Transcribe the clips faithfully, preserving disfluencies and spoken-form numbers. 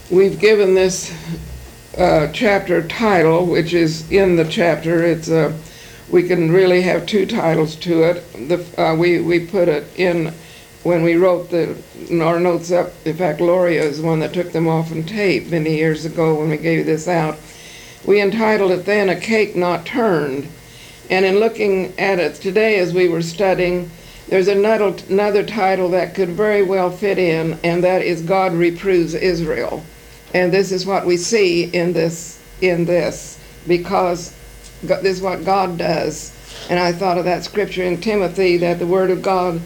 We've given this uh, chapter title, which is in the chapter. It's uh, we can really have two titles to it. The, uh, we, we put it in when we wrote the our notes up. In fact, Gloria is the one that took them off on tape many years ago when we gave this out. We entitled it then, A Cake Not Turned. And in looking at it today as we were studying, there's another, another title that could very well fit in, and that is God Reproves Israel. And this is what we see in this, in this, because this is what God does. And I thought of that scripture in Timothy, that the word of God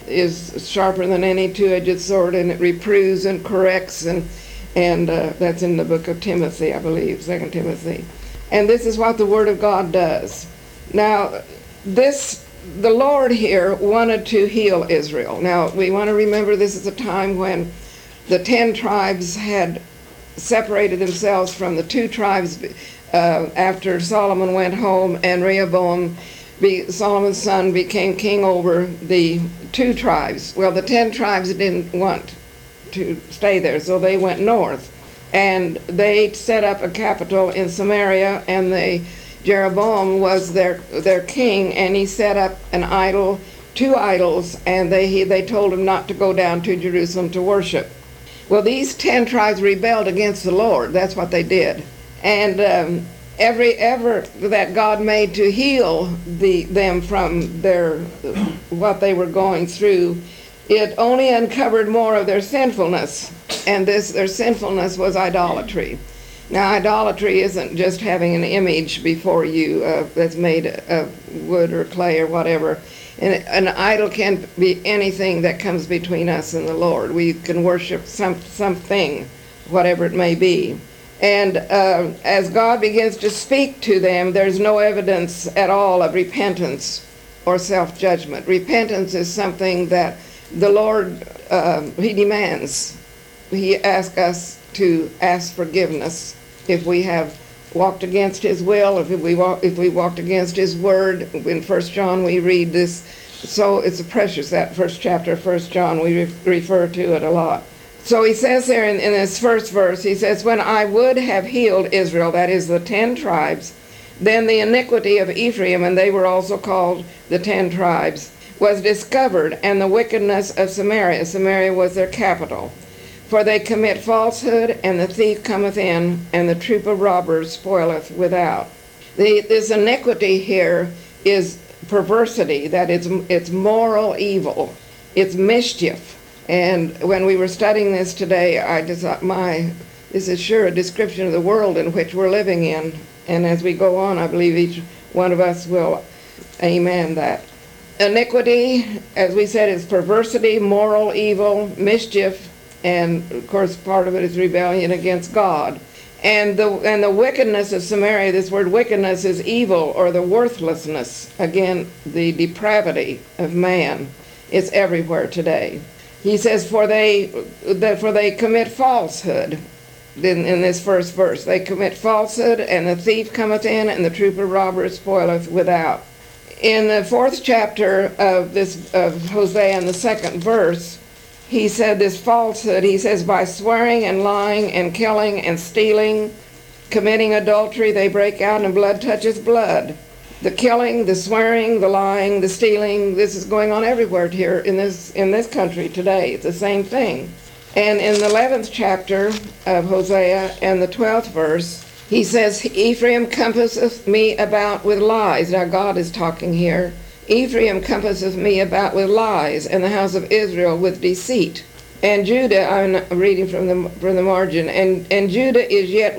is sharper than any two-edged sword, and it reproves and corrects, and and uh, that's in the book of Timothy, I believe, Second Timothy. And this is what the word of God does. Now, this, the Lord here wanted to heal Israel. Now, we want to remember this is a time when the ten tribes had separated themselves from the two tribes uh, after Solomon went home, and Rehoboam, be, Solomon's son, became king over the two tribes. Well, the ten tribes didn't want to stay there, so they went north, and they set up a capital in Samaria, and they Jeroboam was their their king, and he set up an idol, two idols, and they he, they told him not to go down to Jerusalem to worship. Well, these ten tribes rebelled against the Lord. That's what they did, and um, every effort that God made to heal the them from their what they were going through, it only uncovered more of their sinfulness, and this their sinfulness was idolatry. Now, idolatry isn't just having an image before you uh, that's made of wood or clay or whatever. And an idol can be anything that comes between us and the Lord. We can worship some something, whatever it may be. And uh, as God begins to speak to them, there's no evidence at all of repentance or self-judgment. Repentance is something that the Lord, uh, He demands. He asks us to ask forgiveness if we have walked against His will, if we walk, if we walked against His word. In First John we read this, so it's a precious, that first chapter of First John, we re- refer to it a lot. So he says there in, in this first verse, he says, when I would have healed Israel, that is the ten tribes, then the iniquity of Ephraim, and they were also called the ten tribes, was discovered, and the wickedness of Samaria. Samaria was their capital. For they commit falsehood, and the thief cometh in, and the troop of robbers spoileth without. The, this iniquity here is perversity, that it's, it's moral evil, it's mischief. And when we were studying this today, I just thought, my, this is sure a description of the world in which we're living in. And as we go on, I believe each one of us will amen that. Iniquity, as we said, is perversity, moral evil, mischief, and of course part of it is rebellion against God. And the and the wickedness of Samaria, this word wickedness is evil, or the worthlessness, again, the depravity of man is everywhere today. He says, for they that for they commit falsehood. In, in this first verse, they commit falsehood, and the thief cometh in, and the troop of robbers spoileth without. In the fourth chapter of this of Hosea, in the second verse, he said this falsehood, he says, by swearing and lying and killing and stealing, committing adultery, they break out, and blood touches blood. The killing, the swearing, the lying, the stealing, this is going on everywhere here in this in this country today. It's the same thing. And in the eleventh chapter of Hosea and the twelfth verse, he says, Ephraim compasseth me about with lies. Now God is talking here. Ephraim compasseth me about with lies, and the house of Israel with deceit. And Judah, I'm reading from the from the margin, and, and Judah is yet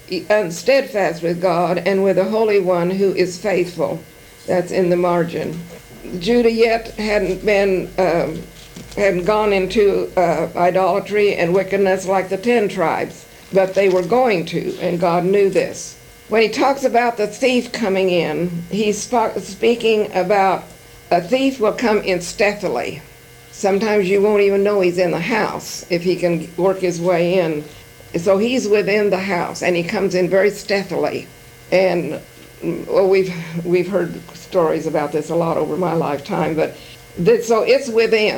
steadfast with God, and with the Holy One who is faithful. That's in the margin. Judah yet hadn't been um, hadn't gone into uh, idolatry and wickedness like the ten tribes, but they were going to, and God knew this. When he talks about the thief coming in, he's sp- speaking about a thief will come in stealthily. Sometimes you won't even know he's in the house if he can work his way in. So he's within the house, and he comes in very stealthily. And well, we've we've heard stories about this a lot over my lifetime, but this, so it's within.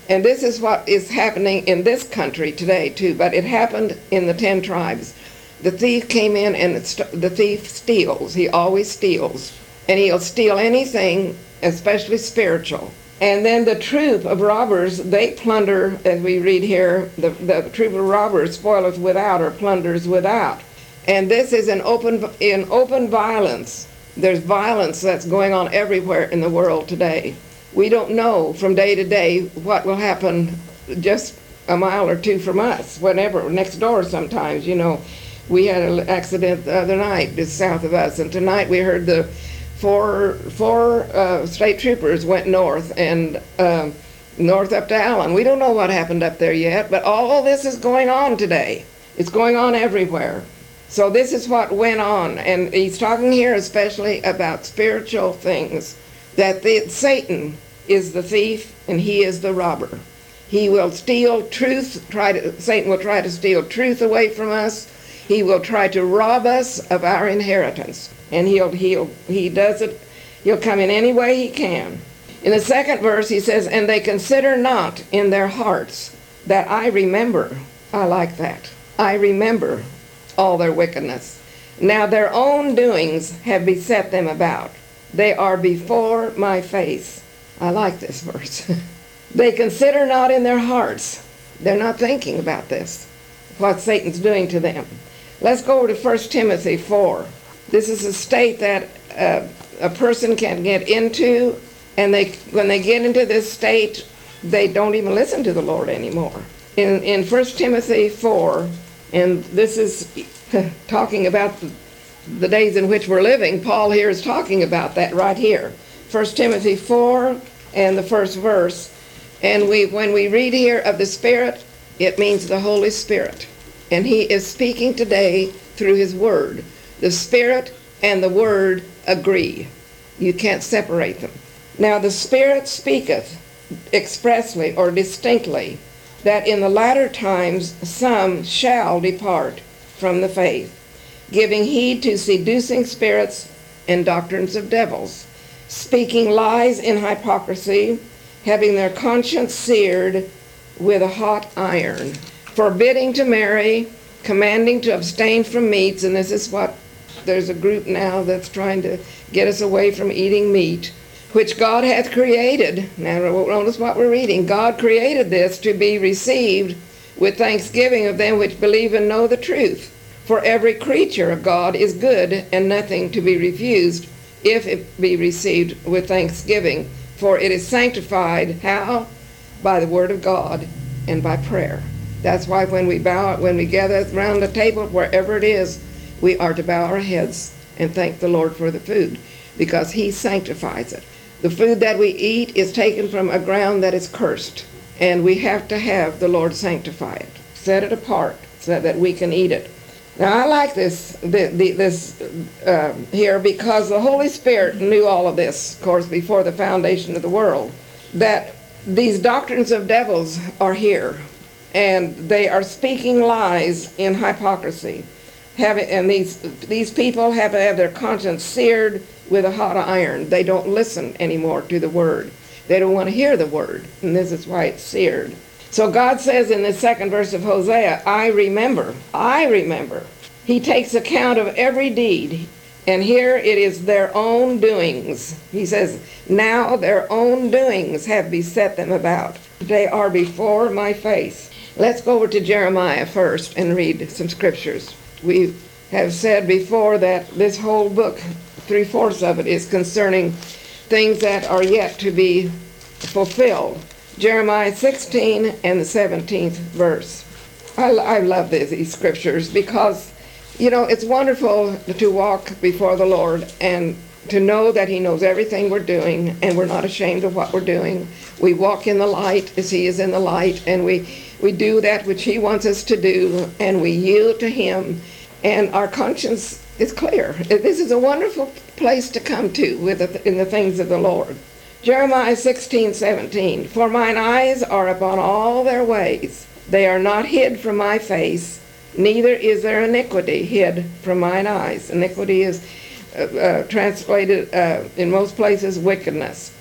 And this is what is happening in this country today, too. But it happened in the ten tribes. The thief came in, and the thief steals. He always steals. And he'll steal anything, especially spiritual. And then the troop of robbers, they plunder, as we read here, the, the troop of robbers spoileth without, or plunders without. And this is an open, in open violence. There's violence that's going on everywhere in the world today. We don't know from day to day what will happen just a mile or two from us, whenever, next door sometimes. You know, we had an accident the other night just south of us, and tonight we heard the four, four uh, state troopers went north, and uh, north up to Allen. We don't know what happened up there yet, but all this is going on today. It's going on everywhere. So this is what went on, and he's talking here especially about spiritual things, that the, Satan is the thief and he is the robber. He will steal truth, try to, Satan will try to steal truth away from us. He will try to rob us of our inheritance, and he'll, he'll, he does it, he'll come in any way he can. In the second verse he says, and they consider not in their hearts that I remember. I like that. I remember all their wickedness. Now their own doings have beset them about. They are before my face. I like this verse. They consider not in their hearts. They're not thinking about this, what Satan's doing to them. Let's go over to First Timothy four. This is a state that uh, a person can get into, and they, when they get into this state, they don't even listen to the Lord anymore. In, in First Timothy four, and this is talking about the, the days in which we're living, Paul here is talking about that right here. First Timothy four and the first verse. And we, when we read here of the Spirit, it means the Holy Spirit. And he is speaking today through his word. The Spirit and the word agree. You can't separate them. Now the Spirit speaketh expressly or distinctly that in the latter times some shall depart from the faith, giving heed to seducing spirits and doctrines of devils, speaking lies in hypocrisy, having their conscience seared with a hot iron, forbidding to marry, commanding to abstain from meats, and this is what, there's a group now that's trying to get us away from eating meat, which God hath created. Now notice what we're reading. God created this to be received with thanksgiving of them which believe and know the truth. For every creature of God is good, and nothing to be refused, if it be received with thanksgiving. For it is sanctified, how? By the word of God and by prayer. That's why when we bow, when we gather around the table, wherever it is, we are to bow our heads and thank the Lord for the food, because he sanctifies it. The food that we eat is taken from a ground that is cursed, and we have to have the Lord sanctify it, set it apart so that we can eat it. Now I like this the, the, this uh, here, because the Holy Spirit knew all of this, of course, before the foundation of the world, that these doctrines of devils are here, and they are speaking lies in hypocrisy. Have it, and these these people have to have their conscience seared with a hot iron. They don't listen anymore to the word. They don't want to hear the word, and this is why it's seared. So God says in the second verse of Hosea, I remember, I remember. He takes account of every deed, and here it is their own doings. He says, now their own doings have beset them about. They are before my face. Let's go over to Jeremiah first and read some scriptures. We have said before that this whole book, three-fourths of it, is concerning things that are yet to be fulfilled. Jeremiah sixteen and the seventeenth verse. I, I love these, these scriptures because, you know, it's wonderful to walk before the Lord and to know that he knows everything we're doing, and we're not ashamed of what we're doing. We walk in the light as he is in the light, and we, we do that which he wants us to do, and we yield to him, and our conscience is clear. This is a wonderful place to come to with the, in the things of the Lord. Jeremiah sixteen seventeen, for mine eyes are upon all their ways. They are not hid from my face, neither is there iniquity hid from mine eyes. Iniquity is uh, uh, translated uh, in most places wickedness.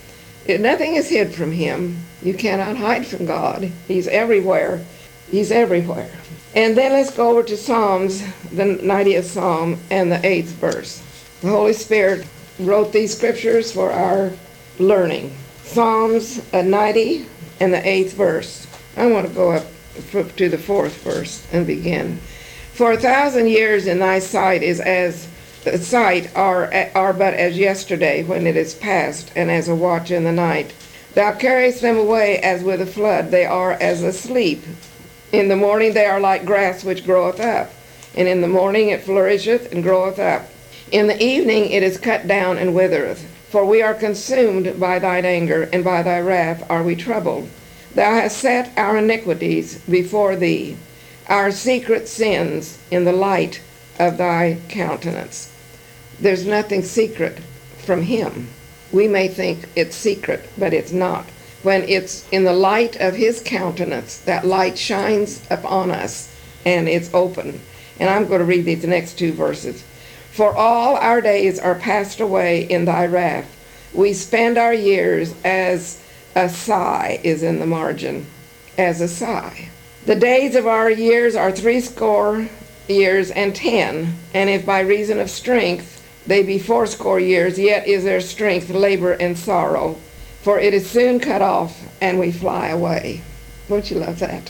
It, nothing is hid from him. You cannot hide from God. He's everywhere. He's everywhere. And then let's go over to Psalms, the ninetieth Psalm and the eighth verse. The Holy Spirit wrote these scriptures for our learning. Psalms uh, ninety and the eighth verse. I want to go up to the fourth verse and begin. For a thousand years in thy sight is as sight are, are but as yesterday when it is past, and as a watch in the night. Thou carriest them away as with a flood, they are as asleep. In the morning they are like grass which groweth up, and in the morning it flourisheth and groweth up. In the evening it is cut down and withereth. For we are consumed by thine anger, and by thy wrath are we troubled. Thou hast set our iniquities before thee, our secret sins in the light of thy countenance. There's nothing secret from him. We may think it's secret, but it's not. When it's in the light of his countenance, that light shines upon us, and it's open. And I'm going to read these next two verses. For all our days are passed away in thy wrath. We spend our years as a sigh, is in the margin, as a sigh. The days of our years are threescore years and ten, and if by reason of strength they be fourscore years, yet is their strength labor and sorrow, for it is soon cut off, and we fly away. Don't you love that?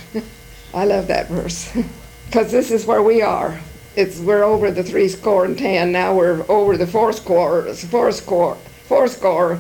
I love that verse, because this is where we are. It's we're over the threescore and ten. Now we're over the fourscore, fourscore, fourscore,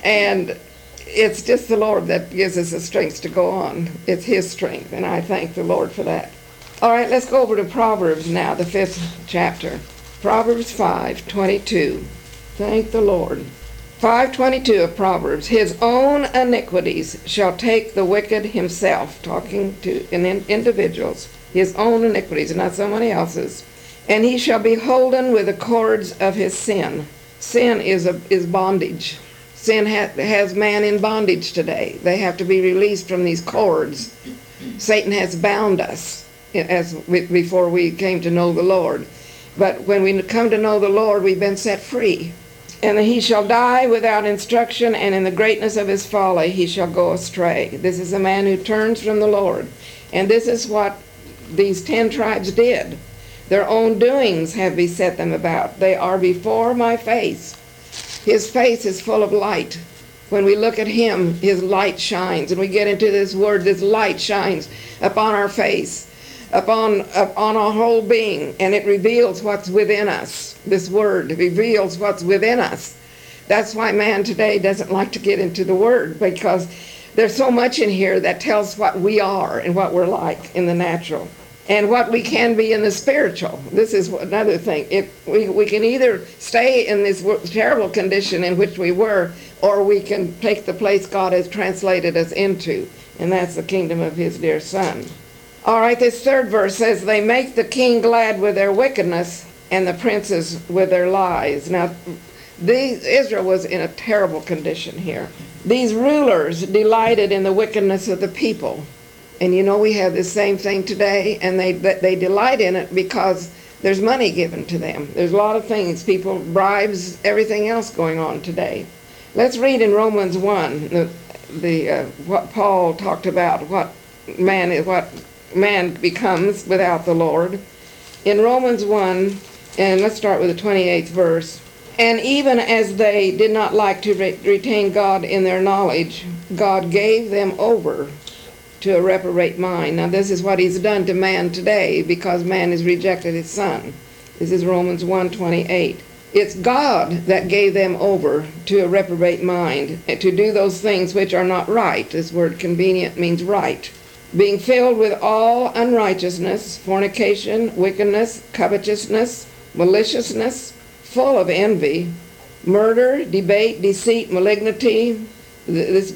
and it's just the Lord that gives us the strength to go on. It's his strength, and I thank the Lord for that. All right, let's go over to Proverbs now, the fifth chapter. Proverbs five twenty-two. Thank the Lord. five twenty-two of Proverbs. His own iniquities shall take the wicked himself, talking to in individuals, his own iniquities, not somebody else's. And he shall be holden with the cords of his sin. Sin is a, is bondage. Sin ha- has man in bondage today. They have to be released from these cords. Satan has bound us as we, before we came to know the Lord. But when we come to know the Lord, we've been set free. And he shall die without instruction, and in the greatness of his folly he shall go astray. This is a man who turns from the Lord. And this is what these ten tribes did. Their own doings have beset them about. They are before my face. His face is full of light. When we look at him, his light shines. And we get into this word, this light shines upon our face, upon upon our whole being, and it reveals what's within us. This word reveals what's within us. That's why man today doesn't like to get into the word, because there's so much in here that tells what we are and what we're like in the natural, and what we can be in the spiritual. This is another thing. If we, we can either stay in this terrible condition in which we were, or we can take the place God has translated us into, and that's the kingdom of his dear Son. All right, this third verse says, they make the king glad with their wickedness, and the princes with their lies. Now, these, Israel was in a terrible condition here. These rulers delighted in the wickedness of the people. And you know, we have the same thing today, and they they delight in it because there's money given to them. There's a lot of things, people, bribes, everything else going on today. Let's read in Romans one, the, the uh, what Paul talked about, what man is, what man becomes without the Lord. In Romans one, and let's start with the twenty-eighth verse. And even as they did not like to re- retain God in their knowledge, God gave them over to a reprobate mind. Now this is what he's done to man today, because man has rejected his Son. This is Romans one twenty-eight. It's God that gave them over to a reprobate mind, to do those things which are not right. This word convenient means right. Being filled with all unrighteousness, fornication, wickedness, covetousness, maliciousness, full of envy, murder, debate, deceit, malignity. This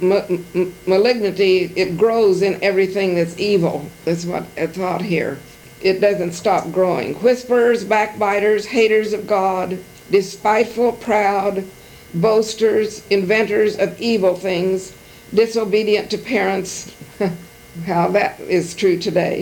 malignity, it grows in everything that's evil. That's what it's taught here. It doesn't stop growing. Whisperers, backbiters, haters of God, despiteful, proud, boasters, inventors of evil things, disobedient to parents. How that is true today.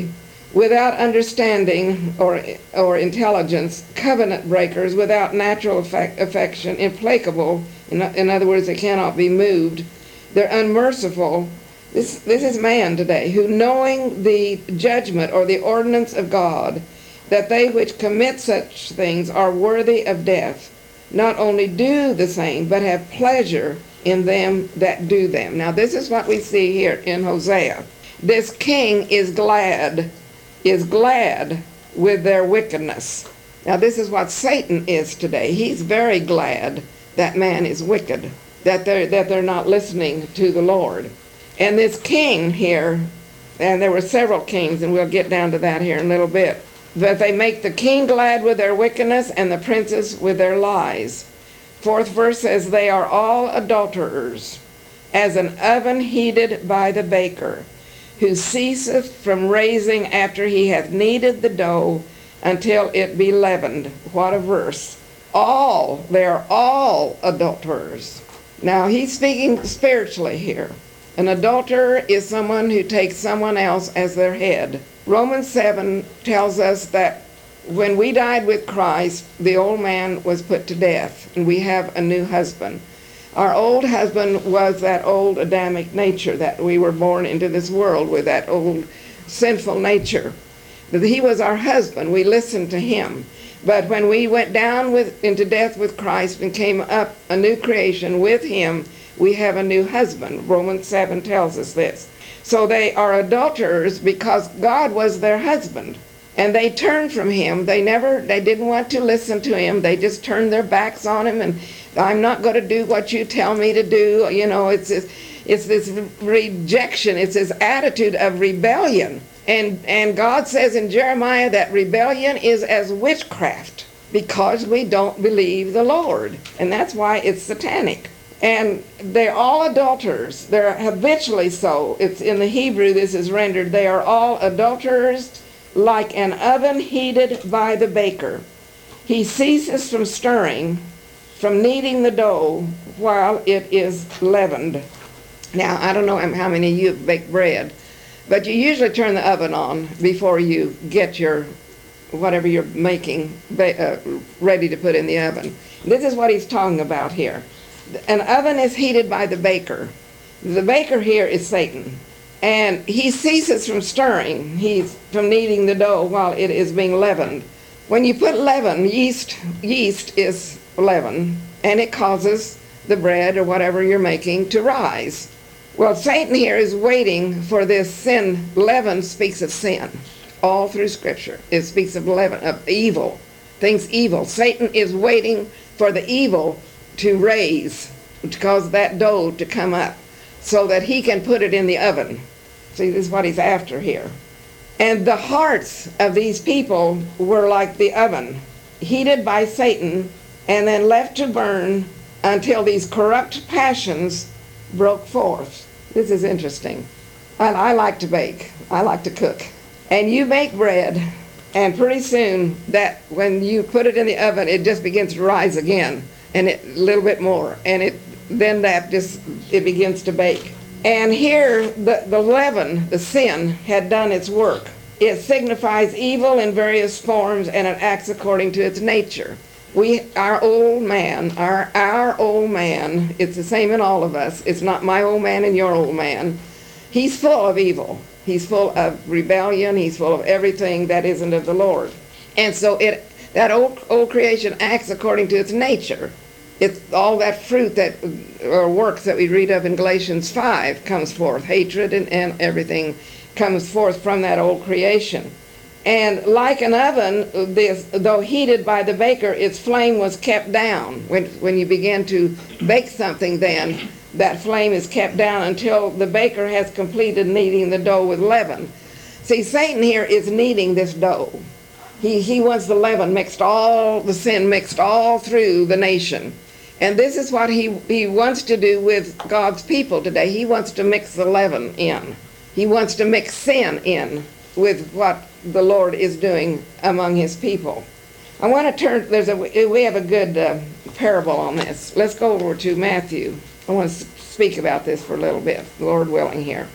without understanding or, or intelligence, covenant breakers, without natural affect, affection, implacable, in, in other words, they cannot be moved. They're unmerciful. This, this is man today, who knowing the judgment or the ordinance of God, that they which commit such things are worthy of death, not only do the same, but have pleasure in them that do them. Now this is what we see here in Hosea. This king is glad, is glad with their wickedness. Now this is what Satan is today. He's very glad that man is wicked, that they're, that they're not listening to the Lord. And this king here, and there were several kings, and we'll get down to that here in a little bit, that they make the king glad with their wickedness and the princes with their lies. Fourth verse says, they are all adulterers, as an oven heated by the baker, who ceaseth from raising after he hath kneaded the dough until it be leavened. What a verse. All, they are all adulterers. Now he's speaking spiritually here. An adulterer is someone who takes someone else as their head. Romans seven tells us that when we died with Christ, the old man was put to death, and we have a new husband. Our old husband was that old Adamic nature, that we were born into this world with, that old sinful nature. He was our husband. We listened to him. But when we went down with, into death with Christ and came up a new creation with him, we have a new husband. Romans seven tells us this. So they are adulterers because God was their husband. And they turned from him. They never, they didn't want to listen to him. They just turned their backs on him, and I'm not going to do what you tell me to do. You know, it's this, it's this rejection. It's this attitude of rebellion. And, and God says in Jeremiah that rebellion is as witchcraft because we don't believe the Lord. And that's why it's satanic. And they're all adulterers. They're habitually so. It's in the Hebrew, this is rendered, they are all adulterers, like an oven heated by the baker. He ceases from stirring, from kneading the dough while it is leavened. Now, I don't know how many of you have baked bread, but you usually turn the oven on before you get your, whatever you're making, uh, ready to put in the oven. This is what he's talking about here. An oven is heated by the baker. The baker here is Satan. And he ceases from stirring. He's from kneading the dough while it is being leavened. When you put leaven, yeast, yeast is leaven, and it causes the bread or whatever you're making to rise. Well, Satan here is waiting for this sin. Leaven speaks of sin all through Scripture. It speaks of leaven, of evil, things evil. Satan is waiting for the evil to raise, to cause that dough to come up, so that he can put it in the oven. See, this is what he's after here. And the hearts of these people were like the oven, heated by Satan, and then left to burn until these corrupt passions broke forth. This is interesting. I, I like to bake. I like to cook. And you bake bread, and pretty soon, that when you put it in the oven, it just begins to rise again, and it, a little bit more, and it then that just, it begins to bake. And here, the, the leaven, the sin, had done its work. It signifies evil in various forms, and it acts according to its nature. We, our old man, our, our old man, it's the same in all of us. It's not my old man and your old man. He's full of evil. He's full of rebellion. He's full of everything that isn't of the Lord. And so it, that old, old creation acts according to its nature. It's all that fruit that, or works that we read of in Galatians five comes forth. Hatred and, and everything comes forth from that old creation. And like an oven, this, though heated by the baker, its flame was kept down. When, when you begin to bake something, then that flame is kept down until the baker has completed kneading the dough with leaven. See, Satan here is kneading this dough. He, he wants the leaven mixed, all the sin mixed all through the nation. And this is what he, he wants to do with God's people today. He wants to mix the leaven in. He wants to mix sin in with what the Lord is doing among his people. I want to turn, there's a, we have a good uh, parable on this. Let's go over to Matthew. I want to speak about this for a little bit, Lord willing here.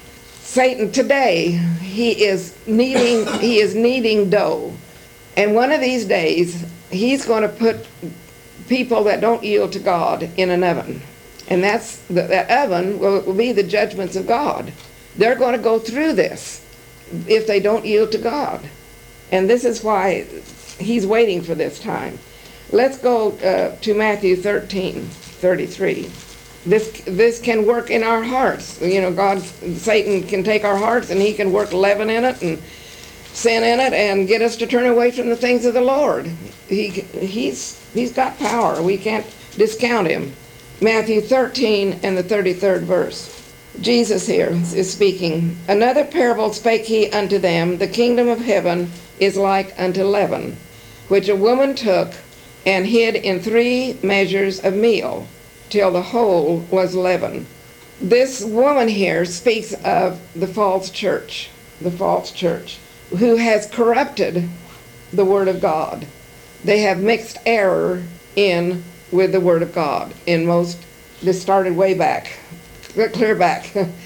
Satan today, he is kneading, he is kneading dough. And one of these days, he's going to put people that don't yield to God in an oven. And that's the, that oven will, will be the judgments of God. They're going to go through this if they don't yield to God. And this is why he's waiting for this time. Let's go uh, to Matthew thirteen thirty-three. This this can work in our hearts. You know, God, Satan can take our hearts and he can work leaven in it and sin in it and get us to turn away from the things of the Lord. He he's he's got power. We can't discount him. Matthew thirteen and the thirty-third verse. Jesus here is speaking. Another parable spake he unto them, the kingdom of heaven is like unto leaven, which a woman took and hid in three measures of meal, till the whole was leaven. This woman here speaks of the false church, the false church, who has corrupted the Word of God. They have mixed error in with the Word of God. In most, this started way back, clear back. In,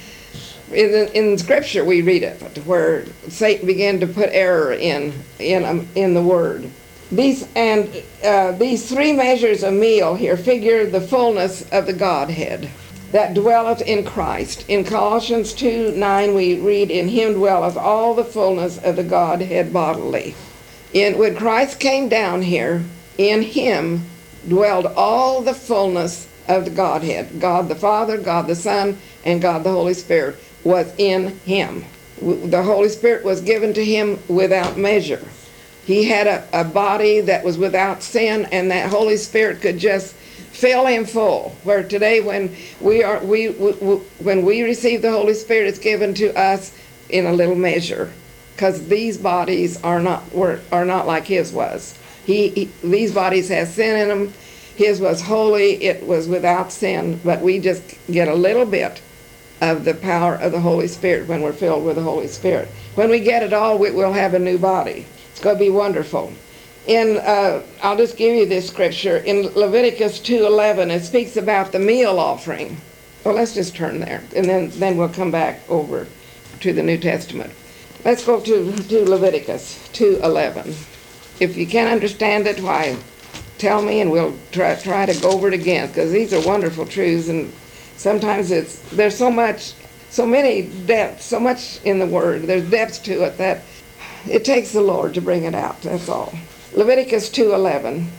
the, in Scripture we read it, where Satan began to put error in in um, in the Word. These and uh, these three measures of meal here figure the fullness of the Godhead that dwelleth in Christ. In Colossians two nine we read, in him dwelleth all the fullness of the Godhead bodily. In when Christ came down here, in him dwelled all the fullness of the Godhead. God the Father, God the Son, and God the Holy Spirit was in him. The Holy Spirit was given to him without measure. He had a, a body that was without sin, and that Holy Spirit could just fill him full. Where today, when we are we, we, we when we receive the Holy Spirit, it's given to us in a little measure, because these bodies are not were, are not like his was. He, he these bodies have sin in them. His was holy; it was without sin. But we just get a little bit of the power of the Holy Spirit when we're filled with the Holy Spirit. When we get it all, we, we'll have a new body. It's going to be wonderful. In uh, I'll just give you this scripture. In Leviticus two eleven, it speaks about the meal offering. Well, let's just turn there, and then, then we'll come back over to the New Testament. Let's go to, to Leviticus two eleven. If you can't understand it, why, tell me, and we'll try, try to go over it again, because these are wonderful truths, and sometimes it's there's so much, so many depths, so much in the Word. There's depths to it that it takes the Lord to bring it out, that's all. Leviticus two eleven.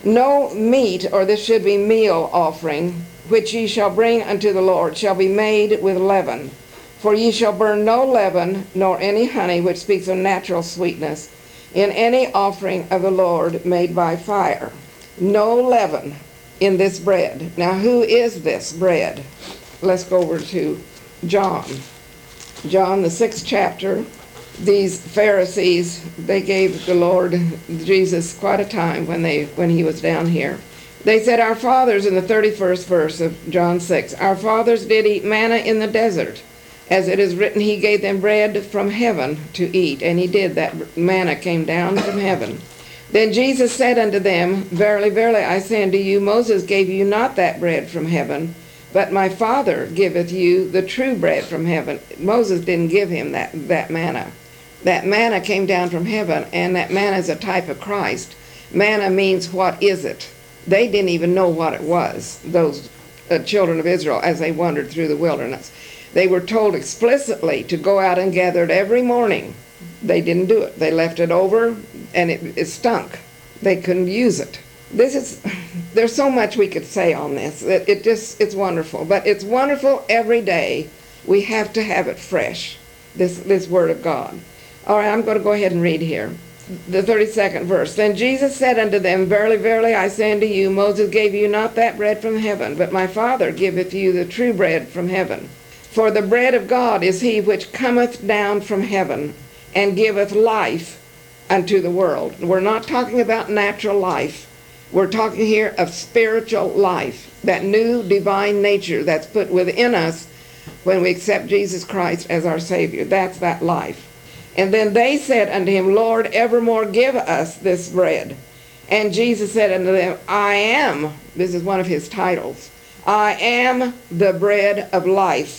No meat, or this should be meal offering, which ye shall bring unto the Lord, shall be made with leaven. For ye shall burn no leaven, nor any honey, which speaks of natural sweetness, in any offering of the Lord made by fire. No leaven in this bread. Now, who is this bread? Let's go over to John. John, the sixth chapter. These Pharisees, they gave the Lord Jesus quite a time when they when he was down here. They said, our fathers, in the thirty-first verse of John six, our fathers did eat manna in the desert. As it is written, he gave them bread from heaven to eat. And he did. That manna came down from heaven. Then Jesus said unto them, verily, verily, I say unto you, Moses gave you not that bread from heaven, but my Father giveth you the true bread from heaven. Moses didn't give him that, that manna. That manna came down from heaven, and that manna is a type of Christ. Manna means, what is it? They didn't even know what it was, those uh, children of Israel, as they wandered through the wilderness. They were told explicitly to go out and gather it every morning. They didn't do it. They left it over, and it, it stunk. They couldn't use it. This is, there's so much we could say on this. It, it just, it's wonderful. But it's wonderful every day. We have to have it fresh, this, this Word of God. All right, I'm going to go ahead and read here. The thirty-second verse. Then Jesus said unto them, verily, verily, I say unto you, Moses gave you not that bread from heaven, but my Father giveth you the true bread from heaven. For the bread of God is he which cometh down from heaven, and giveth life unto the world. We're not talking about natural life. We're talking here of spiritual life, that new divine nature that's put within us when we accept Jesus Christ as our Savior. That's that life. And then they said unto him, Lord, evermore give us this bread. And Jesus said unto them, I am, this is one of his titles, I am the bread of life.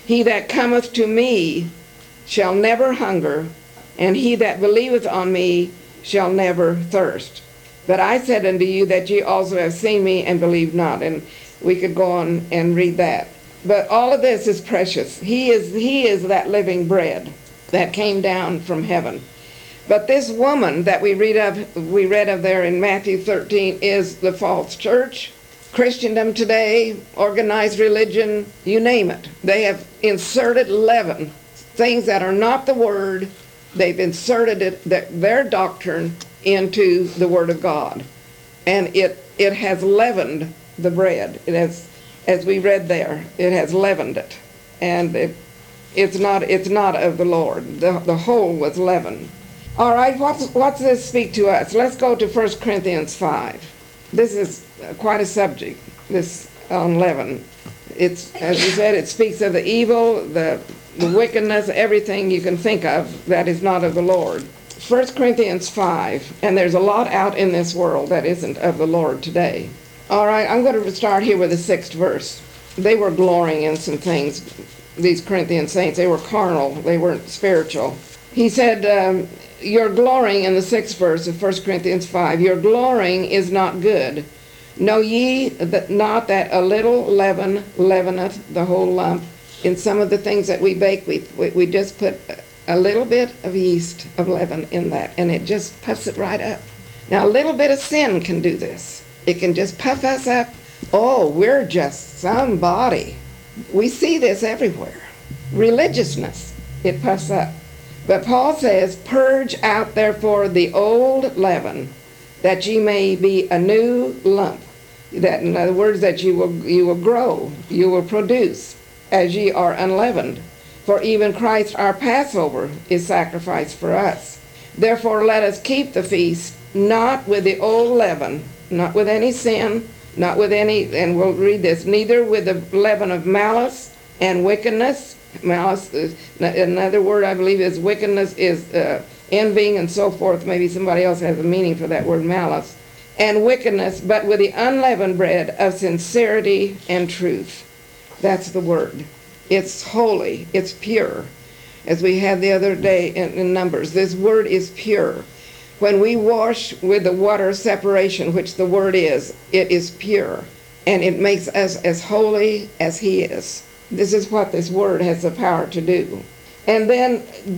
He that cometh to me shall never hunger, and he that believeth on me shall never thirst. But I said unto you that ye also have seen me and believe not. And we could go on and read that. But all of this is precious. He is, he is that living bread that came down from heaven. But this woman that we read of, we read of there in Matthew thirteen is the false church, Christendom today, organized religion, you name it. They have inserted leaven, things that are not the Word. They've inserted it, their doctrine into the Word of God. And it, it has leavened the bread. It has, as we read there, it has leavened it. And it, it's not it's not of the Lord. The, the whole was leavened. All right, what's, what's this speak to us? Let's go to First Corinthians five. This is quite a subject, this on leaven. It's, as we said, it speaks of the evil, the, the wickedness, everything you can think of that is not of the Lord. First Corinthians five, and there's a lot out in this world that isn't of the Lord today. All right, I'm going to start here with the sixth verse. They were glorying in some things, these Corinthian saints. They were carnal, they weren't spiritual. He said, um, your glorying, in the sixth verse of First Corinthians five, your glorying is not good. Know ye that not that a little leaven leaveneth the whole lump? In some of the things that we bake, we, we, we just put a little bit of yeast of leaven in that, and it just puffs it right up. Now, a little bit of sin can do this. It can just puff us up. Oh, we're just somebody. We see this everywhere. Religiousness, it puffs up. But Paul says, purge out therefore the old leaven, that ye may be a new lump. That, in other words, that you will you will grow, you will produce, as ye are unleavened. For even Christ our Passover is sacrificed for us. Therefore let us keep the feast, not with the old leaven, not with any sin, not with any, and we'll read this, neither with the leaven of malice and wickedness. Malice, is, another word I believe is wickedness, is uh, envying and so forth. Maybe somebody else has a meaning for that word malice. And wickedness, but with the unleavened bread of sincerity and truth. That's the word. It's holy. It's pure. As we had the other day in, in Numbers, this word is pure. When we wash with the water of separation, which the word is, it is pure. And it makes us as holy as he is. This is what this word has the power to do. And then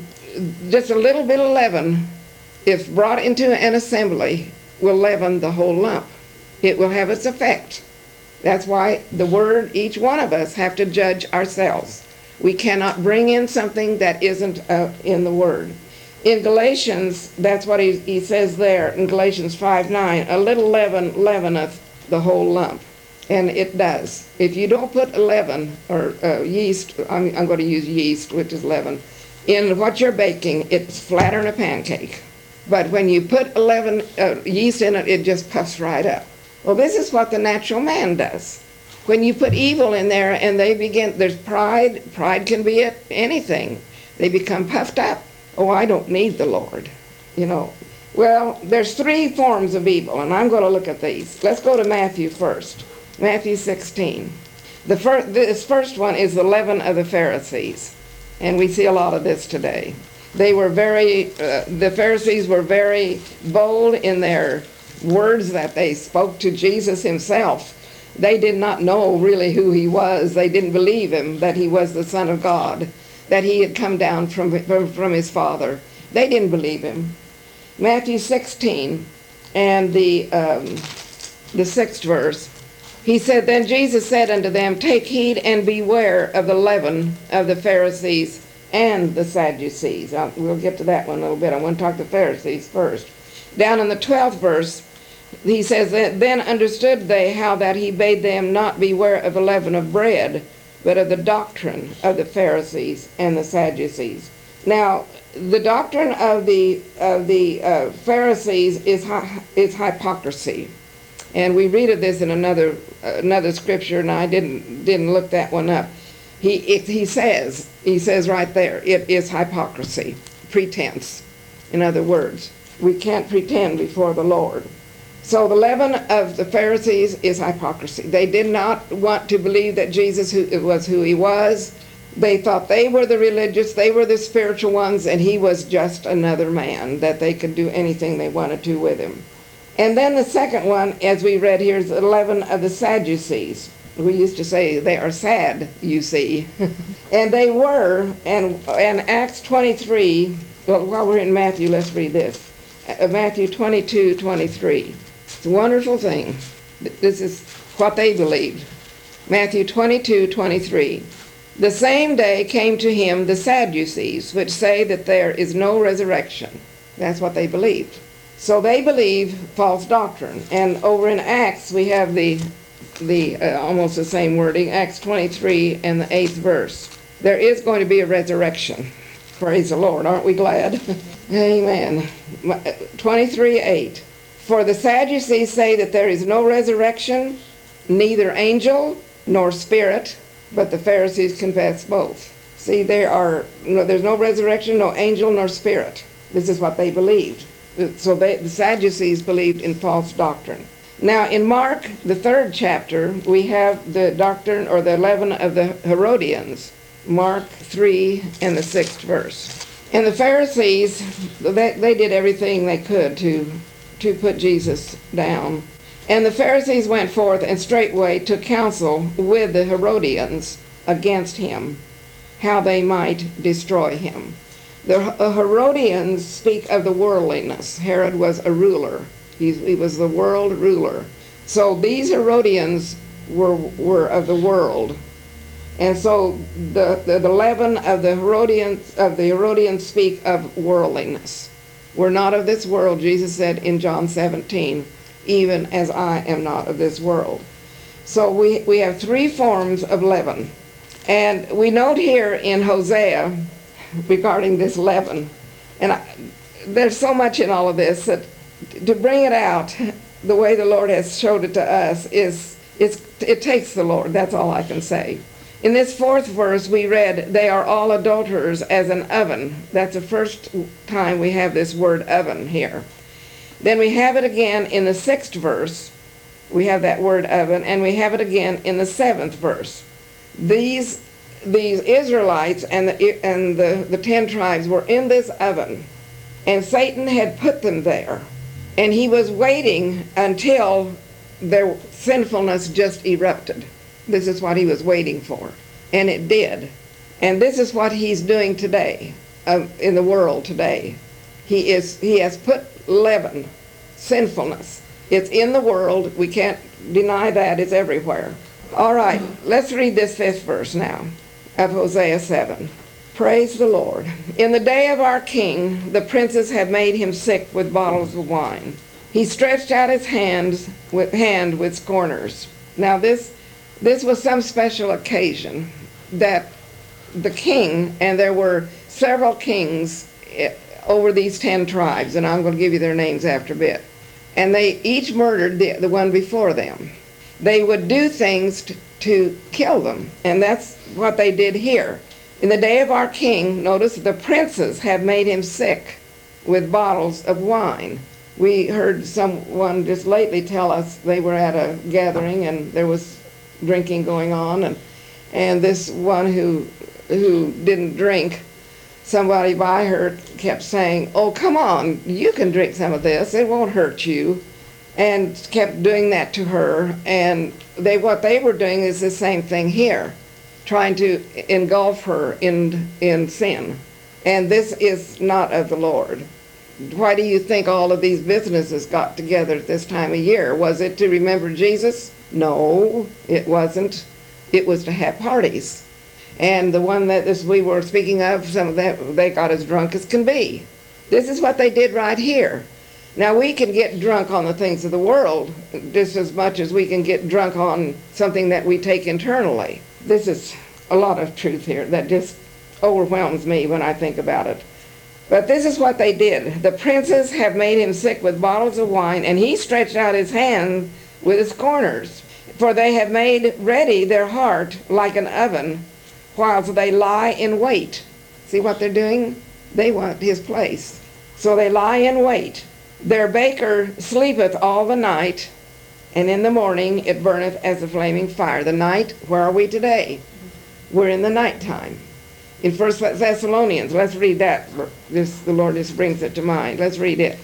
just a little bit of leaven, if brought into an assembly, will leaven the whole lump. It will have its effect. That's why the word, each one of us have to judge ourselves. We cannot bring in something that isn't uh, in the word. In Galatians, that's what he, he says there in Galatians five nine, a little leaven leaveneth the whole lump. And it does. If you don't put leaven or uh, yeast, I'm, I'm going to use yeast, which is leaven, in what you're baking, it's flatter than a pancake. But when you put leaven, uh, yeast in it, it just puffs right up. Well, this is what the natural man does. When you put evil in there and they begin, there's pride, pride can be at anything. They become puffed up. Oh, I don't need the Lord, you know. Well, there's three forms of evil, and I'm going to look at these. Let's go to Matthew first. Matthew sixteen. The first, this first one is the leaven of the Pharisees, and we see a lot of this today. They were very, uh, the Pharisees were very bold in their words that they spoke to Jesus himself. They did not know really who he was. They didn't believe him, that he was the Son of God, that he had come down from, from, from his Father. They didn't believe him. Matthew sixteen and the, um, the sixth verse. He said, then Jesus said unto them, take heed and beware of the leaven of the Pharisees and the Sadducees. I'll, we'll get to that one in a little bit. I want to talk to the Pharisees first. Down in the twelfth verse, he says, then understood they how that he bade them not beware of the leaven of bread, but of the doctrine of the Pharisees and the Sadducees. Now, the doctrine of the, of the uh, Pharisees is, is hypocrisy. And we read of this in another another scripture, and I didn't didn't look that one up. He it, he says he says right there, it is hypocrisy, pretense. In other words, we can't pretend before the Lord. So the leaven of the Pharisees is hypocrisy. They did not want to believe that Jesus who, was who he was. They thought they were the religious, they were the spiritual ones, and he was just another man, that they could do anything they wanted to with him. And then the second one, as we read here, is the leaven of the Sadducees. We used to say they are sad, you see. And they were, and, and Acts twenty-three, well, while we're in Matthew, let's read this. Uh, Matthew twenty-two, twenty-three. It's a wonderful thing. This is what they believed. Matthew twenty-two, twenty-three. The same day came to him the Sadducees, which say that there is no resurrection. That's what they believed. So they believe false doctrine. And over in Acts, we have the, the uh, almost the same wording, Acts twenty-three and the eighth verse. There is going to be a resurrection. Praise the Lord. Aren't we glad? Amen. twenty-three, eight. For the Sadducees say that there is no resurrection, neither angel nor spirit, but the Pharisees confess both. See, there are no, there's no resurrection, no angel, nor spirit. This is what they believed. So they, the Sadducees believed in false doctrine. Now, in Mark, the third chapter, we have the doctrine or the leaven of the Herodians. Mark three and the sixth verse. And the Pharisees, they, they did everything they could to, to put Jesus down. And the Pharisees went forth and straightway took counsel with the Herodians against him, how they might destroy him. The Herodians speak of the worldliness. Herod was a ruler. He, he was the world ruler. So these Herodians were, were of the world. And so the, the, the leaven of the Herodians of the Herodians speak of worldliness. We're not of this world, Jesus said in John seventeen. Even as I am not of this world. So we, we have three forms of leaven. And we note here in Hosea regarding this leaven, and I, there's so much in all of this that to bring it out the way the Lord has showed it to us is it's, it takes the Lord. That's all I can say. In this fourth verse we read, they are all adulterers as an oven. That's the first time we have this word oven here. Then we have it again in the sixth verse. We have that word oven, and we have it again in the seventh verse. These, these Israelites and, the, and the, the ten tribes were in this oven, and Satan had put them there. And he was waiting until their sinfulness just erupted. This is what he was waiting for, and it did. And this is what he's doing today, uh, in the world today. He is, he has put leaven, sinfulness. It's in the world. We can't deny that. It's everywhere. All right, let's read this fifth verse now of Hosea seven. Praise the Lord. In the day of our king, the princes have made him sick with bottles of wine. He stretched out his hands with hand with scorners. Now this, this was some special occasion that the king, and there were several kings over these ten tribes, and I'm going to give you their names after a bit. And they each murdered the, the one before them. They would do things to, to kill them, and that's what they did here. In the day of our king, notice the princes have made him sick with bottles of wine. We heard someone just lately tell us they were at a gathering and there was drinking going on, and, and this one who, who didn't drink, somebody by her kept saying, oh, come on, you can drink some of this, it won't hurt you, and kept doing that to her. And they, what they were doing is the same thing here, trying to engulf her in, in sin. And this is not of the Lord. Why do you think all of these businesses got together at this time of year? Was it to remember Jesus? No, it wasn't. It was to have parties. And the one that this we were speaking of, some of that, they got as drunk as can be. This is what they did right here. Now we can get drunk on the things of the world just as much as we can get drunk on something that we take internally. This is a lot of truth here that just overwhelms me when I think about it. But this is what they did. The princes have made him sick with bottles of wine, and he stretched out his hand with his corners. For they have made ready their heart like an oven, whilst they lie in wait. See what they're doing? They want his place. So they lie in wait. Their baker sleepeth all the night, and in the morning it burneth as a flaming fire. The night, where are we today? We're in the nighttime. In First Thessalonians, let's read that. This, the Lord just brings it to mind. Let's read it.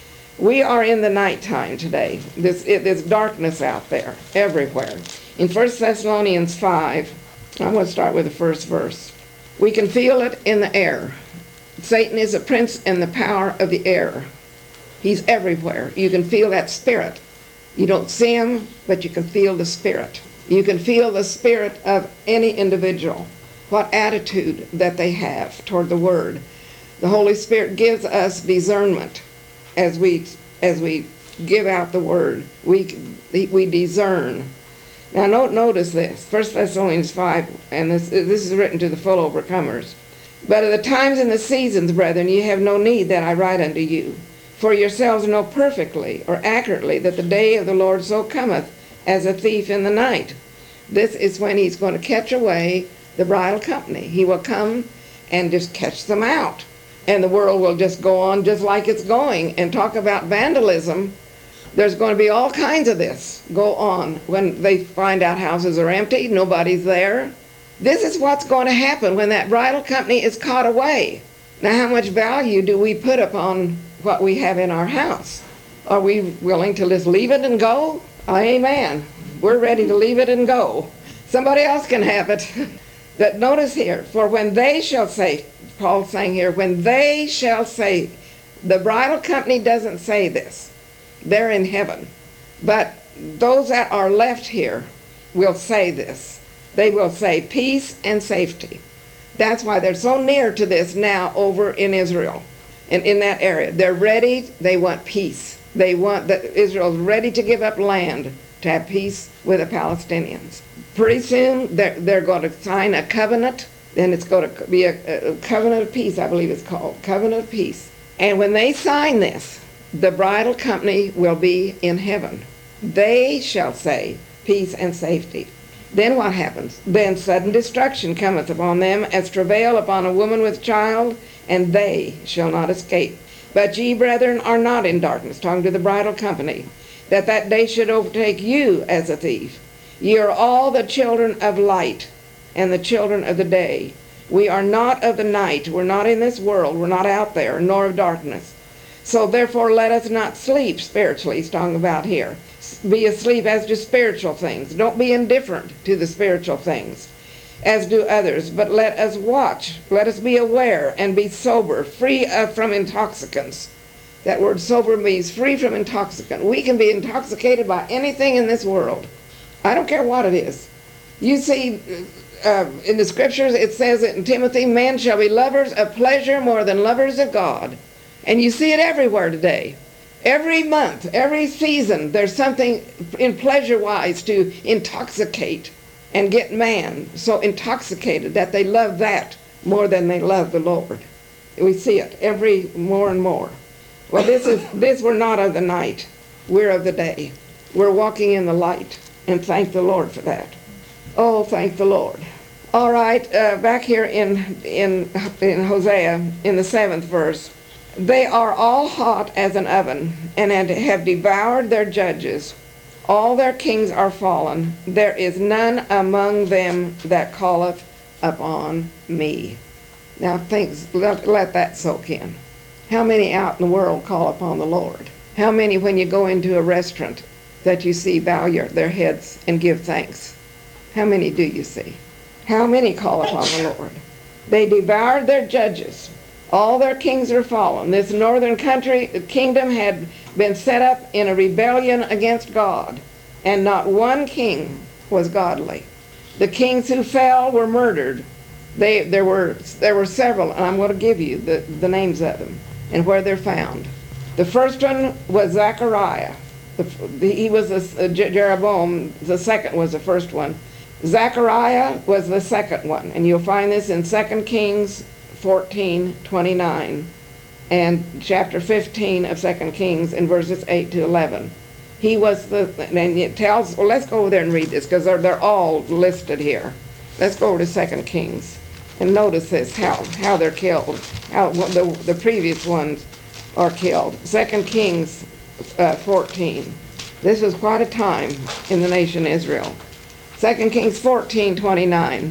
We are in the nighttime today. This, it, there's darkness out there, everywhere. In First Thessalonians five, I'm going to start with the first verse. We can feel it in the air. Satan is a prince in the power of the air. He's everywhere. You can feel that spirit. You don't see him, but you can feel the spirit. You can feel the spirit of any individual, what attitude that they have toward the Word. The Holy Spirit gives us discernment as we as we give out the Word. We we discern. Now, note, notice this, First Thessalonians five, and this, this is written to the full overcomers. But at the times and the seasons, brethren, ye have no need that I write unto you. For yourselves know perfectly or accurately that the day of the Lord so cometh as a thief in the night. This is when he's going to catch away the bridal company. He will come and just catch them out. And the world will just go on just like it's going. And talk about vandalism. There's going to be all kinds of this go on when they find out houses are empty, nobody's there. This is what's going to happen when that bridal company is caught away. Now, how much value do we put upon what we have in our house? Are we willing to just leave it and go? Amen. We're ready to leave it and go. Somebody else can have it. But notice here, for when they shall say, Paul's saying here, when they shall say, the bridal company doesn't say this. They're in heaven. But those that are left here will say this. They will say peace and safety. That's why they're so near to this now over in Israel and in that area. They're ready. They want peace. They want that Israel's ready to give up land to have peace with the Palestinians. Pretty soon they're, they're going to sign a covenant. Then it's going to be a, a covenant of peace, I believe it's called. Covenant of peace. And when they sign this, the bridal company will be in heaven. They shall say peace and safety. Then what happens? Then sudden destruction cometh upon them as travail upon a woman with child, and they shall not escape. But ye, brethren, are not in darkness, talking to the bridal company, that that day should overtake you as a thief. Ye are all the children of light and the children of the day. We are not of the night. We're not in this world. We're not out there, nor of darkness. So therefore let us not sleep spiritually, he's talking about here. Be asleep as to spiritual things. Don't be indifferent to the spiritual things, as do others. But let us watch. Let us be aware and be sober, free of, from intoxicants. That word sober means free from intoxicant. We can be intoxicated by anything in this world. I don't care what it is. You see, uh, in the scriptures it says it in Timothy, men shall be lovers of pleasure more than lovers of God. And you see it everywhere today. Every month, every season, there's something in pleasure-wise to intoxicate and get man so intoxicated that they love that more than they love the Lord. We see it every more and more. Well, this is this we're not of the night. We're of the day. We're walking in the light, and thank the Lord for that. Oh, thank the Lord. All right, uh, back here in in in Hosea, in the seventh verse. They are all hot as an oven, and have devoured their judges. All their kings are fallen. There is none among them that calleth upon me. Now think, let, let that soak in. How many out in the world call upon the Lord? How many, when you go into a restaurant that you see, bow your, their heads and give thanks? How many do you see? How many call upon the Lord? They devoured their judges. All their kings are fallen. This northern country, kingdom had been set up in a rebellion against God, and not one king was godly. The kings who fell were murdered. They, there were there were several, and I'm going to give you the, the names of them and where they're found. The first one was Zechariah. The, the, he was a, a Jeroboam. The second was the first one. Zechariah was the second one, and you'll find this in Second Kings fourteen twenty-nine and chapter fifteen of Second Kings in verses eight to eleven. He was the, and it tells, well, let's go over there and read this because they're, they're all listed here. Let's go over to Second Kings and notice this, how, how they're killed, how the, the previous ones are killed. Second Kings uh, fourteen. This was quite a time in the nation Israel. Second Kings fourteen twenty-nine.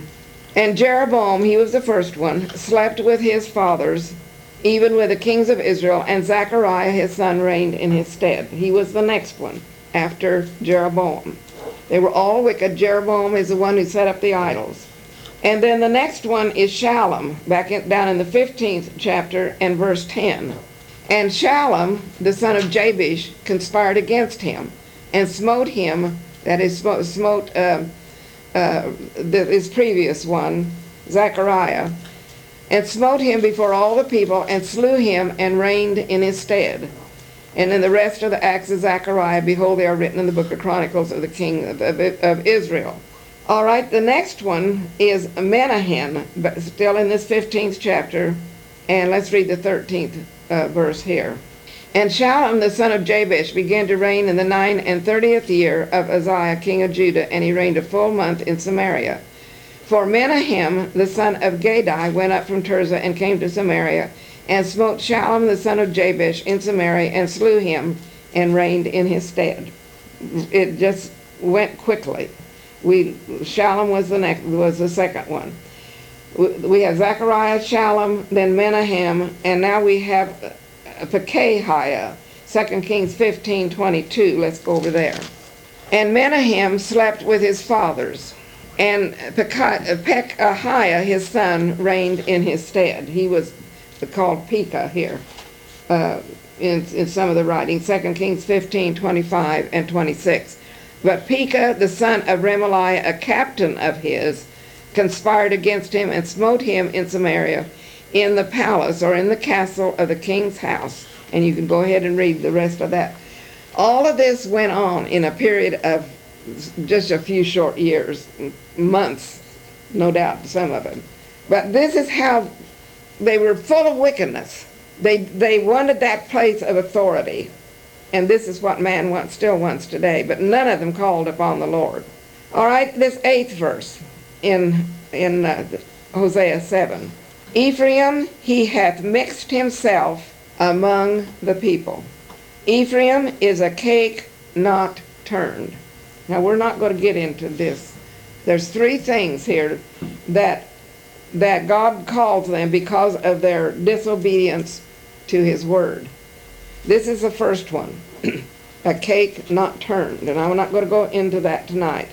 And Jeroboam, he was the first one, slept with his fathers, even with the kings of Israel, and Zechariah his son reigned in his stead. He was the next one after Jeroboam. They were all wicked. Jeroboam is the one who set up the idols. And then the next one is Shallum, back in, down in the fifteenth chapter and verse ten. And Shallum, the son of Jabesh, conspired against him and smote him, that is, smote, smote uh, uh, the, his previous one, Zechariah, and smote him before all the people, and slew him, and reigned in his stead. And in the rest of the acts of Zechariah, behold, they are written in the book of Chronicles of the king of, of, of Israel. All right, the next one is Menahem, but still in this fifteenth chapter, and let's read the thirteenth uh, verse here. And Shallum, the son of Jabesh, began to reign in the nine and thirtieth year of Uzziah, king of Judah, and he reigned a full month in Samaria. For Menahem, the son of Gadai, went up from Tirzah and came to Samaria, and smote Shallum, the son of Jabesh, in Samaria, and slew him, and reigned in his stead. It just went quickly. We Shallum was the next, was the second one. We have Zechariah, Shallum, then Menahem, and now we have Pekahiah, Second Kings fifteen twenty-two. Let's go over there. And Menahem slept with his fathers, and Pekahiah, his son, reigned in his stead. He was called Pekah here uh, in, in some of the writings, Second Kings fifteen twenty-five and twenty-six. But Pekah, the son of Remaliah, a captain of his, conspired against him and smote him in Samaria, in the palace or in the castle of the king's house. And you can go ahead and read the rest of that. All of this went on in a period of just a few short years, months, no doubt, some of them. But this is how they were full of wickedness. They, they wanted that place of authority. And this is what man wants, still wants today. But none of them called upon the Lord. All right, this eighth verse in, in uh, Hosea seven. Ephraim, he hath mixed himself among the people. Ephraim is a cake not turned. Now, we're not going to get into this. There's three things here that, that God calls them because of their disobedience to his word. This is the first one, a cake not turned. And I'm not going to go into that tonight.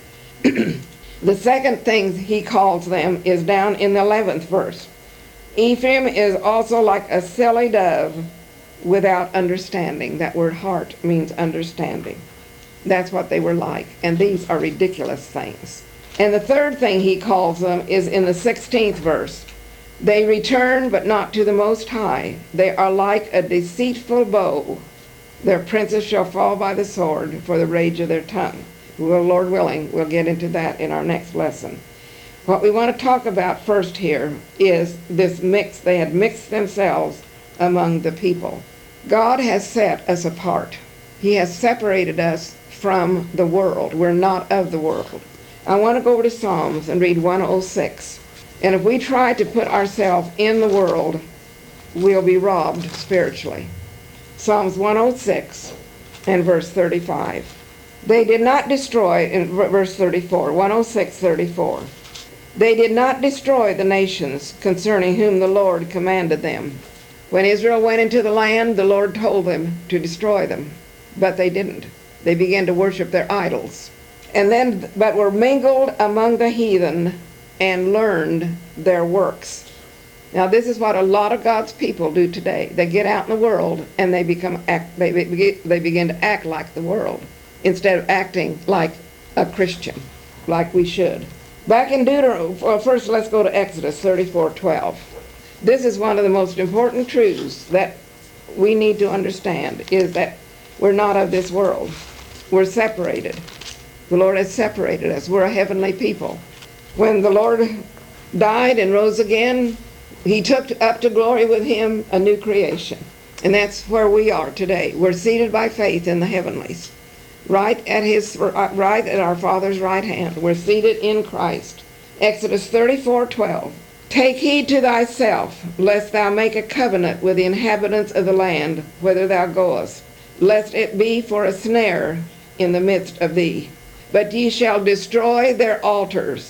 The second thing he calls them is down in the eleventh verse. Ephraim is also like a silly dove without understanding. That word heart means understanding. That's what they were like. And these are ridiculous things. And the third thing he calls them is in the sixteenth verse. They return, but not to the Most High. They are like a deceitful bow. Their princes shall fall by the sword for the rage of their tongue. Well, Lord willing, we'll get into that in our next lesson. What we want to talk about first here is this mix. They had mixed themselves among the people. God has set us apart. He has separated us from the world. We're not of the world. I want to go over to Psalms and read one oh six. And if we try to put ourselves in the world, we'll be robbed spiritually. Psalms one oh six and verse thirty-five. They did not destroy, in verse thirty-four, one oh six, thirty-four. They did not destroy the nations concerning whom the Lord commanded them. When Israel went into the land, the Lord told them to destroy them, but they didn't. They began to worship their idols. And then, but were mingled among the heathen and learned their works. Now, this is what a lot of God's people do today. They get out in the world and they become act, they, they begin to act like the world instead of acting like a Christian, like we should. Back in Deuteronomy, well, first let's go to Exodus thirty-four twelve. This is one of the most important truths that we need to understand, is that we're not of this world. We're separated. The Lord has separated us. We're a heavenly people. When the Lord died and rose again, he took up to glory with him a new creation. And that's where we are today. We're seated by faith in the heavenlies. Right at his right at our Father's right hand. We're seated in Christ. Exodus thirty-four twelve. Take heed to thyself, lest thou make a covenant with the inhabitants of the land, whither thou goest, lest it be for a snare in the midst of thee. But ye shall destroy their altars,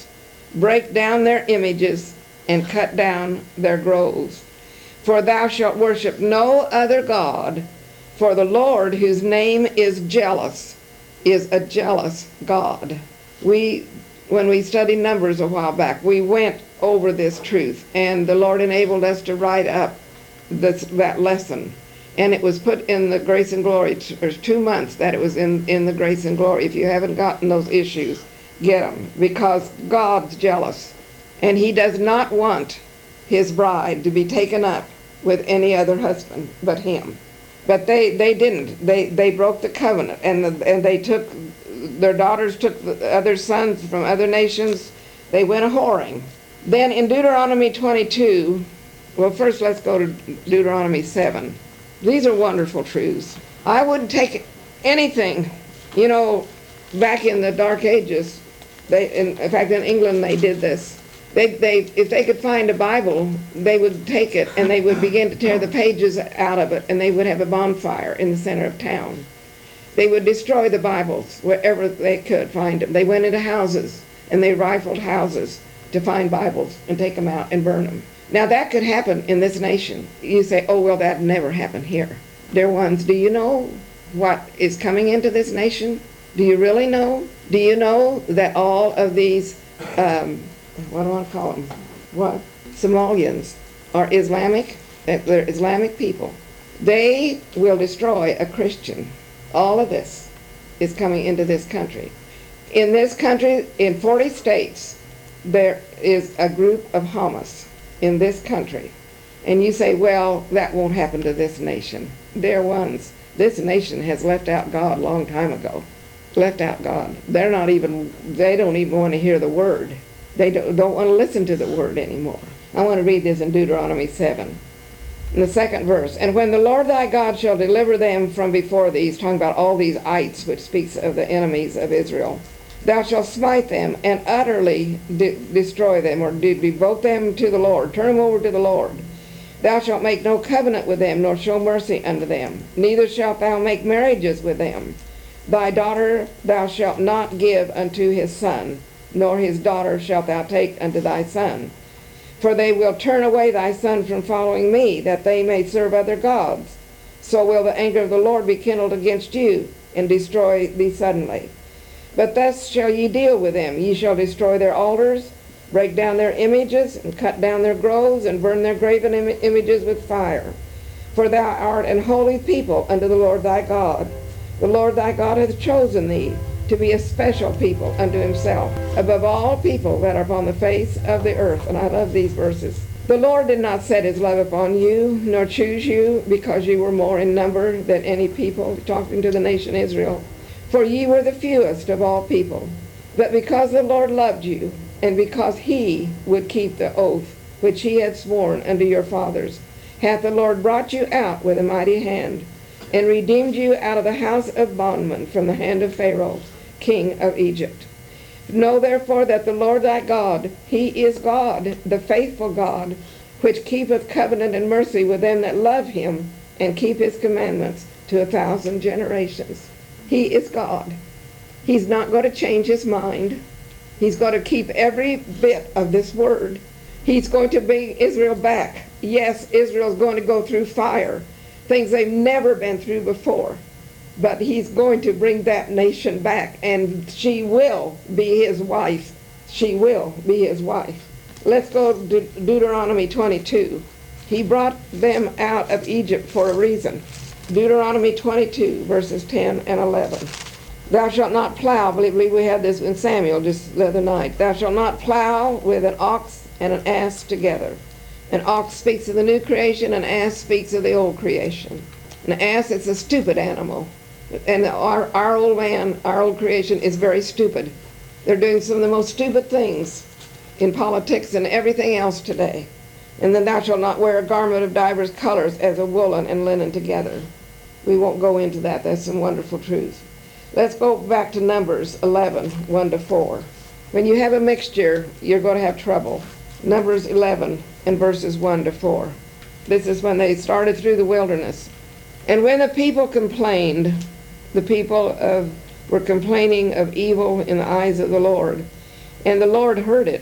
break down their images, and cut down their groves. For thou shalt worship no other God, for the Lord, whose name is jealous, is a jealous God. We, when we studied Numbers a while back, we went over this truth, and the Lord enabled us to write up this, that lesson. And it was put in the Grace and Glory. There's two months that it was in, in the Grace and Glory. If you haven't gotten those issues, get them, because God's jealous. And he does not want his bride to be taken up with any other husband but him. But they, they didn't. They, they broke the covenant, and, the, and they took, their daughters took the other sons from other nations. They went a-whoring. Then in Deuteronomy twenty-two, well, first let's go to Deuteronomy seven. These are wonderful truths. I wouldn't take anything, you know, back in the Dark Ages, they, in, in fact, in England they did this. They, they, if they could find a Bible, they would take it and they would begin to tear the pages out of it, and they would have a bonfire in the center of town. They would destroy the Bibles wherever they could find them. They went into houses and they rifled houses to find Bibles and take them out and burn them. Now that could happen in this nation. You say, oh, well, that never happened here. Dear ones, do you know what is coming into this nation? Do you really know? Do you know that all of these, um, what do I want to call them? What? Somalians are Islamic? They're Islamic people. They will destroy a Christian. All of this is coming into this country. In this country, in forty states, there is a group of Hamas in this country. And you say, well, that won't happen to this nation. Dear ones, this nation has left out God a long time ago. Left out God. They're not even, they don't even want to hear the word. They don't, don't want to listen to the word anymore. I want to read this in Deuteronomy seven. In the second verse, and when the Lord thy God shall deliver them from before thee, he's talking about all these ites, which speaks of the enemies of Israel, thou shalt smite them and utterly de destroy them, or de devote them to the Lord, turn them over to the Lord. Thou shalt make no covenant with them, nor show mercy unto them, neither shalt thou make marriages with them. Thy daughter thou shalt not give unto his son, nor his daughter shalt thou take unto thy son. For they will turn away thy son from following me, that they may serve other gods. So will the anger of the Lord be kindled against you, and destroy thee suddenly. But thus shall ye deal with them. Ye shall destroy their altars, break down their images, and cut down their groves, and burn their graven Im images with fire. For thou art an holy people unto the Lord thy God. The Lord thy God hath chosen thee to be a special people unto himself, above all people that are upon the face of the earth. And I love these verses. The Lord did not set his love upon you, nor choose you, because you were more in number than any people, talking to the nation Israel. For ye were the fewest of all people. But because the Lord loved you, and because he would keep the oath which he had sworn unto your fathers, hath the Lord brought you out with a mighty hand, and redeemed you out of the house of bondmen from the hand of Pharaoh, king of Egypt. Know therefore that the Lord thy God, he is God, the faithful God, which keepeth covenant and mercy with them that love him, and keep his commandments to a thousand generations. He is God. He's not going to change his mind. He's going to keep every bit of this word. He's going to bring Israel back. Yes, Israel's going to go through fire, things they've never been through before. But he's going to bring that nation back, and she will be his wife. She will be his wife. Let's go to Deuteronomy twenty-two. He brought them out of Egypt for a reason. Deuteronomy twenty-two, verses ten and eleven. Thou shalt not plow. I believe we had this in Samuel just the other night. Thou shalt not plow with an ox and an ass together. An ox speaks of the new creation, an ass speaks of the old creation. An ass is a stupid animal. And our, our old man, our old creation is very stupid. They're doing some of the most stupid things in politics and everything else today. And then thou shalt not wear a garment of divers colors, as of woolen and linen together. We won't go into that. That's some wonderful truths. Let's go back to Numbers eleven, one to four. When you have a mixture, you're going to have trouble. Numbers eleven and verses one to four. This is when they started through the wilderness. And when the people complained, the people of, were complaining of evil in the eyes of the Lord. And the Lord heard it.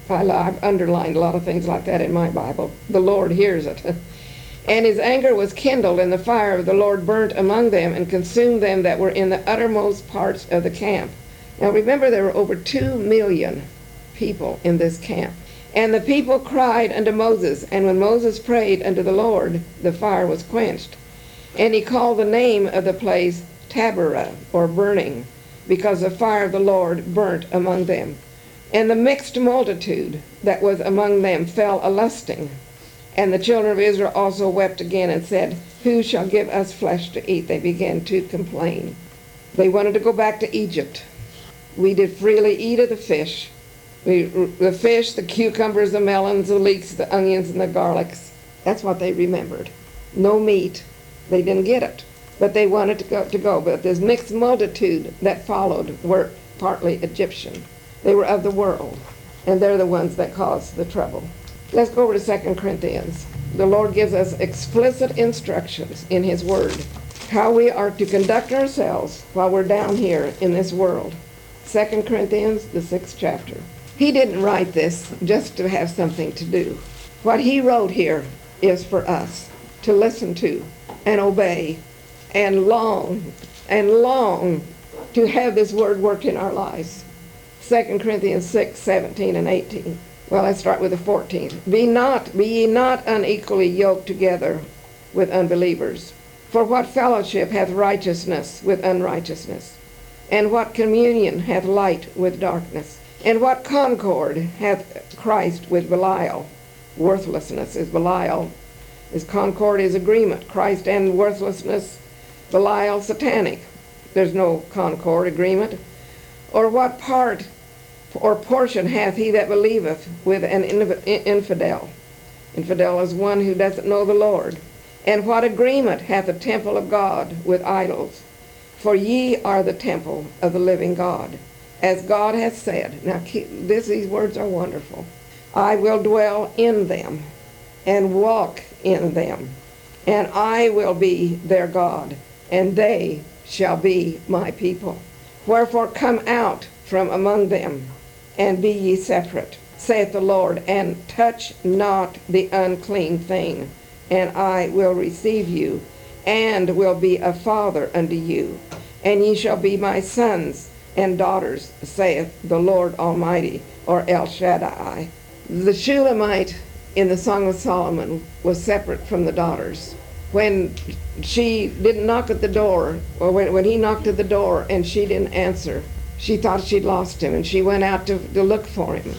I, I've underlined a lot of things like that in my Bible. The Lord hears it. And his anger was kindled, and the fire of the Lord burnt among them and consumed them that were in the uttermost parts of the camp. Now remember, there were over two million people in this camp. And the people cried unto Moses, and when Moses prayed unto the Lord, the fire was quenched. And he called the name of the place Taberah, or burning, because the fire of the Lord burnt among them. And the mixed multitude that was among them fell a-lusting. And the children of Israel also wept again and said, Who shall give us flesh to eat? They began to complain. They wanted to go back to Egypt. We did freely eat of the fish. We, the fish, the cucumbers, the melons, the leeks, the onions, and the garlics. That's what they remembered. No meat. They didn't get it. But they wanted to go. To go. But this mixed multitude that followed were partly Egyptian. They were of the world. And they're the ones that caused the trouble. Let's go over to Second Corinthians. The Lord gives us explicit instructions in his word, how we are to conduct ourselves while we're down here in this world. Second Corinthians, the sixth chapter. He didn't write this just to have something to do. What he wrote here is for us to listen to and obey and long and long to have this word work in our lives. Second Corinthians six, seventeen and eighteen. Well, let's start with the fourteenth. Be not, be ye not unequally yoked together with unbelievers. For what fellowship hath righteousness with unrighteousness? And what communion hath light with darkness? And what concord hath Christ with Belial? Worthlessness is Belial. His concord is agreement. Christ and worthlessness, Belial, satanic. There's no concord, agreement. Or what part or portion hath he that believeth with an infidel? Infidel is one who doesn't know the Lord. And what agreement hath the temple of God with idols? For ye are the temple of the living God, as God hath said. Now keep, this, these words are wonderful. I will dwell in them and walk in them, and I will be their God, and they shall be my people. Wherefore come out from among them, and be ye separate, saith the Lord, and touch not the unclean thing, and I will receive you, and will be a father unto you, and ye shall be my sons and daughters, saith the Lord Almighty, or El Shaddai. The Shulamite in the Song of Solomon was separate from the daughters. When she didn't knock at the door, or when, when he knocked at the door and she didn't answer, she thought she'd lost him, and she went out to, to look for him,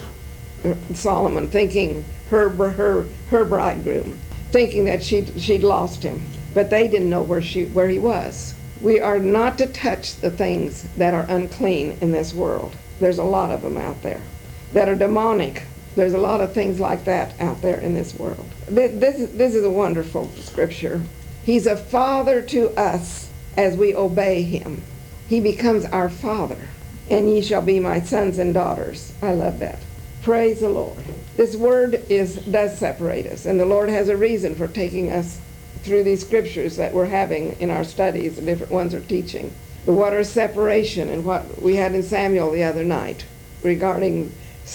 Solomon, thinking her, her, her bridegroom, thinking that she'd, she'd lost him. But they didn't know where, she, where he was. We are not to touch the things that are unclean in this world. There's a lot of them out there that are demonic. There's a lot of things like that out there in this world. This, this, this is a wonderful scripture. He's a father to us as we obey him. He becomes our father. And ye shall be my sons and daughters. I love that. Praise the Lord. This word is does separate us, and the Lord has a reason for taking us through these scriptures that we're having in our studies. The different ones are teaching. The water separation, and what we had in Samuel the other night regarding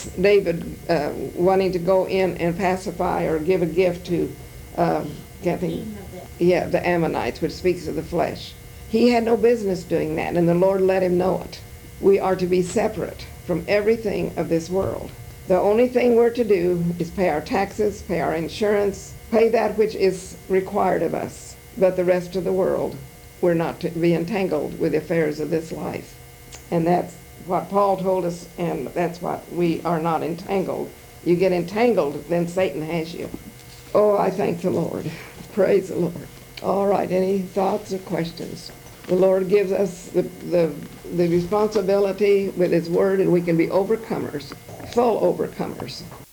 David uh, wanting to go in and pacify or give a gift to, um, can't think, yeah, the Ammonites, which speaks of the flesh. He had no business doing that, and the Lord let him know it. We are to be separate from everything of this world. The only thing we're to do is pay our taxes, pay our insurance, pay that which is required of us. But the rest of the world, we're not to be entangled with the affairs of this life. And that's what Paul told us, and that's what we are not entangled. You get entangled, then Satan has you. Oh, I thank the Lord. Praise the Lord. All right, any thoughts or questions? The Lord gives us the, the, the responsibility with his word, and we can be overcomers, full overcomers.